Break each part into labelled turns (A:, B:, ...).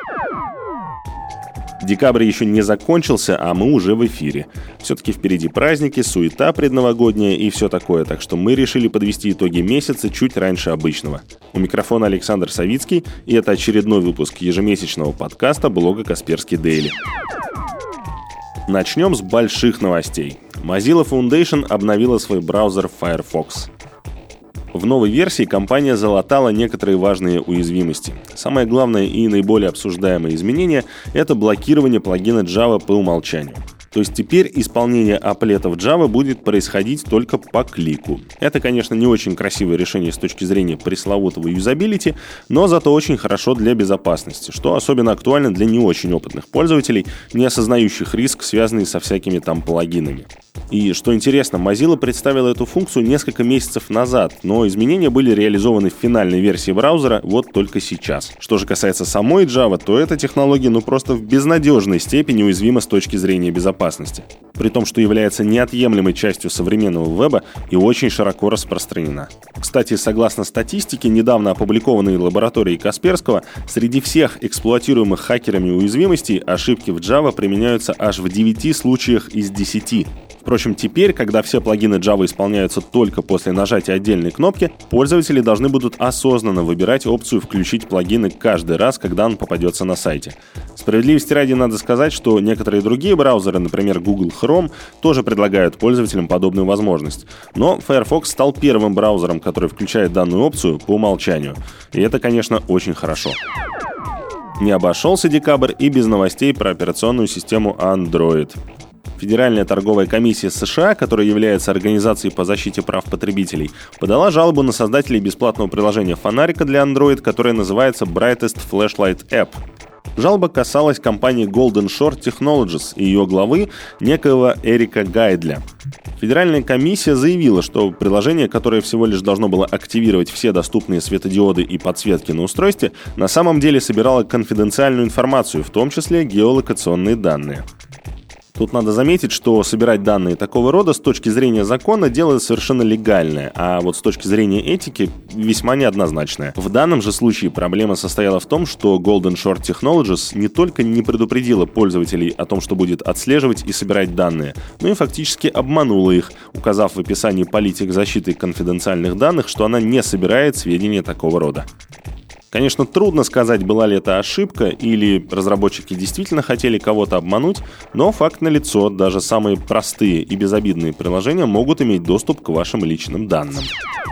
A: Декабрь еще не закончился, а мы уже в эфире. Все-таки впереди праздники, суета предновогодняя и все такое, так что мы решили подвести итоги месяца чуть раньше обычного. У микрофона Александр Савицкий, и это очередной выпуск ежемесячного подкаста блога «Касперский Дейли». Начнем с больших новостей. Mozilla Foundation обновила свой браузер Firefox. В новой версии компания залатала некоторые важные уязвимости. Самое главное и наиболее обсуждаемое изменение – это блокирование плагина Java по умолчанию. То есть теперь исполнение аплетов Java будет происходить только по клику. Это, конечно, не очень красивое решение с точки зрения пресловутого юзабилити, но зато очень хорошо для безопасности, что особенно актуально для не очень опытных пользователей, не осознающих риск, связанный со всякими там плагинами. И, что интересно, Mozilla представила эту функцию несколько месяцев назад, но изменения были реализованы в финальной версии браузера вот только сейчас. Что же касается самой Java, то эта технология просто в безнадежной степени уязвима с точки зрения безопасности. При том, что является неотъемлемой частью современного веба и очень широко распространена. Кстати, согласно статистике, недавно опубликованной лабораторией Касперского, среди всех эксплуатируемых хакерами уязвимостей ошибки в Java применяются аж в 9 случаях из 10. Впрочем, теперь, когда все плагины Java исполняются только после нажатия отдельной кнопки, пользователи должны будут осознанно выбирать опцию «Включить плагины» каждый раз, когда он попадется на сайте. Справедливости ради надо сказать, что некоторые другие браузеры, например, Google Chrome, тоже предлагают пользователям подобную возможность. Но Firefox стал первым браузером, который включает данную опцию по умолчанию. И это, конечно, очень хорошо. Не обошелся декабрь и без новостей про операционную систему Android. Федеральная торговая комиссия США, которая является организацией по защите прав потребителей, подала жалобу на создателей бесплатного приложения фонарика для Android, которое называется Brightest Flashlight App. Жалоба касалась компании Golden Shore Technologies и ее главы, некоего Эрика Гайдля. Федеральная комиссия заявила, что приложение, которое всего лишь должно было активировать все доступные светодиоды и подсветки на устройстве, на самом деле собирало конфиденциальную информацию, в том числе геолокационные данные. Тут надо заметить, что собирать данные такого рода с точки зрения закона дело совершенно легальное, а вот с точки зрения этики весьма неоднозначное. В данном же случае проблема состояла в том, что Golden Shore Technologies не только не предупредила пользователей о том, что будет отслеживать и собирать данные, но и фактически обманула их, указав в описании политик защиты конфиденциальных данных, что она не собирает сведения такого рода. Конечно, трудно сказать, была ли это ошибка или разработчики действительно хотели кого-то обмануть, но факт налицо, даже самые простые и безобидные приложения могут иметь доступ к вашим личным данным.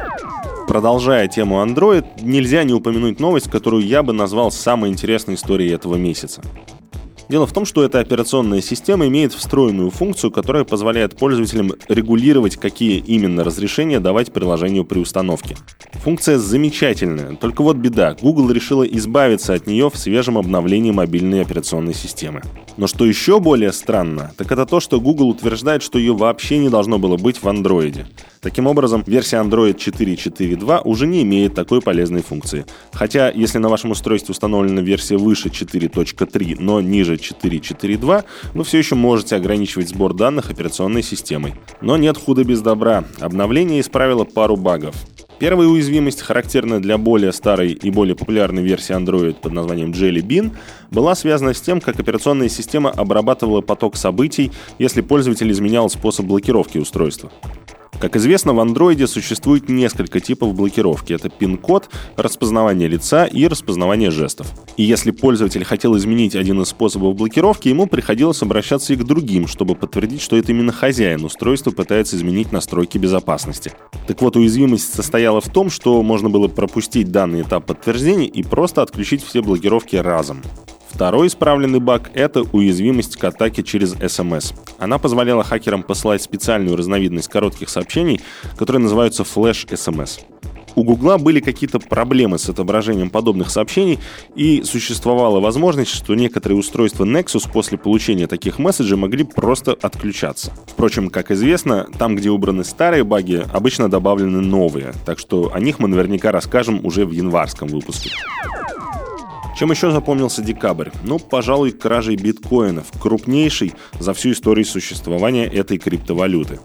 A: Продолжая тему Android, нельзя не упомянуть новость, которую я бы назвал самой интересной историей этого месяца. Дело в том, что эта операционная система имеет встроенную функцию, которая позволяет пользователям регулировать, какие именно разрешения давать приложению при установке. Функция замечательная, только вот беда, Google решила избавиться от нее в свежем обновлении мобильной операционной системы. Но что еще более странно, так это то, что Google утверждает, что ее вообще не должно было быть в Android. Таким образом, версия Android 4.4.2 уже не имеет такой полезной функции. Хотя, если на вашем устройстве установлена версия выше 4.3, но ниже 4.4.2, вы все еще можете ограничивать сбор данных операционной системой. Но нет худа без добра. Обновление исправило пару багов. Первая уязвимость, характерная для более старой и более популярной версии Android под названием Jelly Bean, была связана с тем, как операционная система обрабатывала поток событий, если пользователь изменял способ блокировки устройства. Как известно, в Android существует несколько типов блокировки. Это пин-код, распознавание лица и распознавание жестов. И если пользователь хотел изменить один из способов блокировки, ему приходилось обращаться и к другим, чтобы подтвердить, что это именно хозяин устройства пытается изменить настройки безопасности. Так вот, уязвимость состояла в том, что можно было пропустить данный этап подтверждения и просто отключить все блокировки разом. Второй исправленный баг – это уязвимость к атаке через SMS. Она позволяла хакерам посылать специальную разновидность коротких сообщений, которые называются Flash-SMS. У Гугла были какие-то проблемы с отображением подобных сообщений, и существовала возможность, что некоторые устройства Nexus после получения таких месседжей могли просто отключаться. Впрочем, как известно, там, где убраны старые баги, обычно добавлены новые, так что о них мы наверняка расскажем уже в январском выпуске. Чем еще запомнился декабрь? Пожалуй, кражей биткоинов, крупнейшей за всю историю существования этой криптовалюты.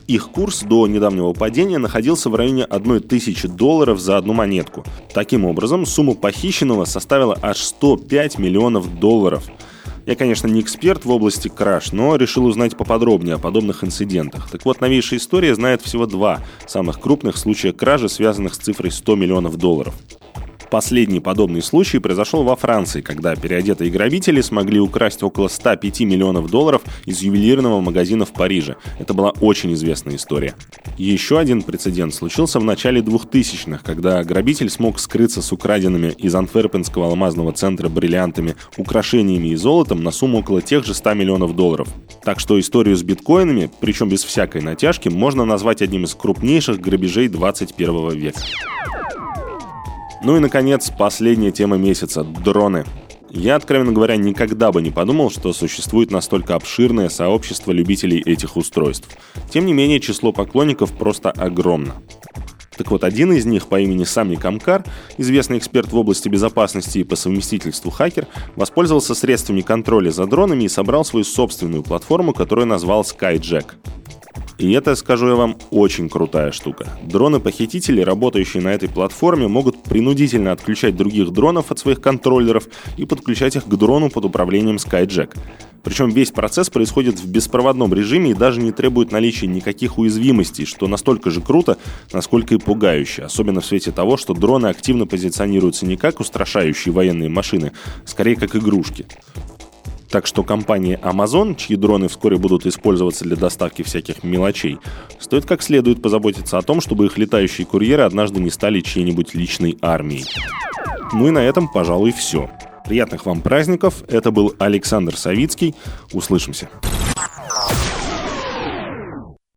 A: Их курс до недавнего падения находился в районе $1000 за одну монетку. Таким образом, сумма похищенного составила аж $105 миллионов. Я, конечно, не эксперт в области краж, но решил узнать поподробнее о подобных инцидентах. Так вот, новейшая история знает всего 2 самых крупных случая кражи, связанных с цифрой $100 миллионов. Последний подобный случай произошел во Франции, когда переодетые грабители смогли украсть около $105 миллионов из ювелирного магазина в Париже. Это была очень известная история. Еще один прецедент случился в начале 2000-х, когда грабитель смог скрыться с украденными из антверпенского алмазного центра бриллиантами, украшениями и золотом на сумму около тех же $100 миллионов. Так что историю с биткоинами, причем без всякой натяжки, можно назвать одним из крупнейших грабежей 21 века. Ну и, наконец, последняя тема месяца – дроны. Я, откровенно говоря, никогда бы не подумал, что существует настолько обширное сообщество любителей этих устройств. Тем не менее, число поклонников просто огромно. Так вот, один из них по имени Сами Камкар, известный эксперт в области безопасности и по совместительству хакер, воспользовался средствами контроля за дронами и собрал свою собственную платформу, которую назвал Skyjack. И это, скажу я вам, очень крутая штука. Дроны-похитители, работающие на этой платформе, могут принудительно отключать других дронов от своих контроллеров и подключать их к дрону под управлением Skyjack. Причем весь процесс происходит в беспроводном режиме и даже не требует наличия никаких уязвимостей, что настолько же круто, насколько и пугающе, особенно в свете того, что дроны активно позиционируются не как устрашающие военные машины, скорее как игрушки. Так что компания Amazon, чьи дроны вскоре будут использоваться для доставки всяких мелочей, стоит как следует позаботиться о том, чтобы их летающие курьеры однажды не стали чьей-нибудь личной армией. Ну и на этом, пожалуй, все. Приятных вам праздников. Это был Александр Савицкий. Услышимся.